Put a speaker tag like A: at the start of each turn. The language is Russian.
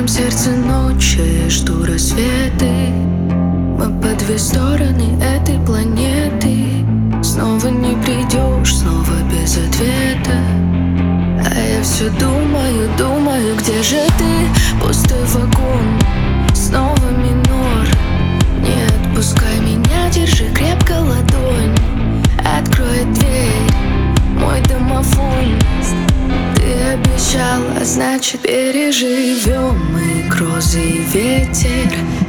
A: моем сердце ночи, жду рассветы. Мы по две стороны этой планеты. Снова не придешь, снова без ответа. А я все думаю, думаю, где же ты? Пустой вагон, снова минор. Не отпускай меня, держи крепко ладонь. Открой дверь, мой домофон. Ты обещала, значит переживем мы грозы и ветер.